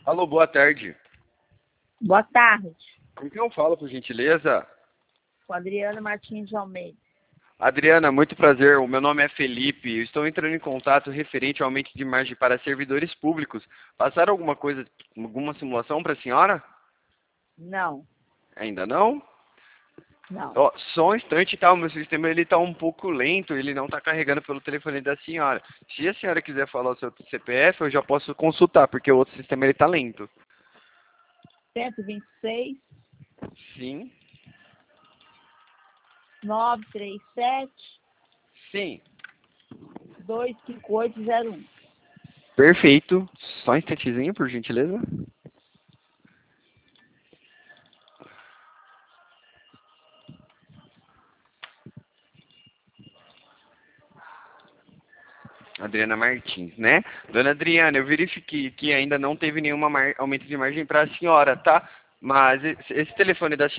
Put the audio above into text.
Alô, boa tarde. Boa tarde, Com quem eu falo, por gentileza? com Adriana Martins de Almeida. Adriana, muito prazer. O meu nome é Felipe. Eu estou entrando em contato referente ao aumento de margem para servidores públicos. Passaram alguma coisa, alguma simulação para a senhora? Não, Ainda não? não. Ó, só um instante, tá? O meu sistema ele tá um pouco lento, ele não está carregando pelo telefone da senhora. Se a senhora quiser falar o seu CPF, eu já posso consultar, porque o outro sistema ele tá lento. 126 Sim? 937 Sim. 25801. Perfeito. Só um instantezinho, por gentileza. Adriana Martins, né? Dona Adriana, eu verifiquei que ainda não teve nenhuma aumento de margem para a senhora, tá? Mas esse telefone da senhora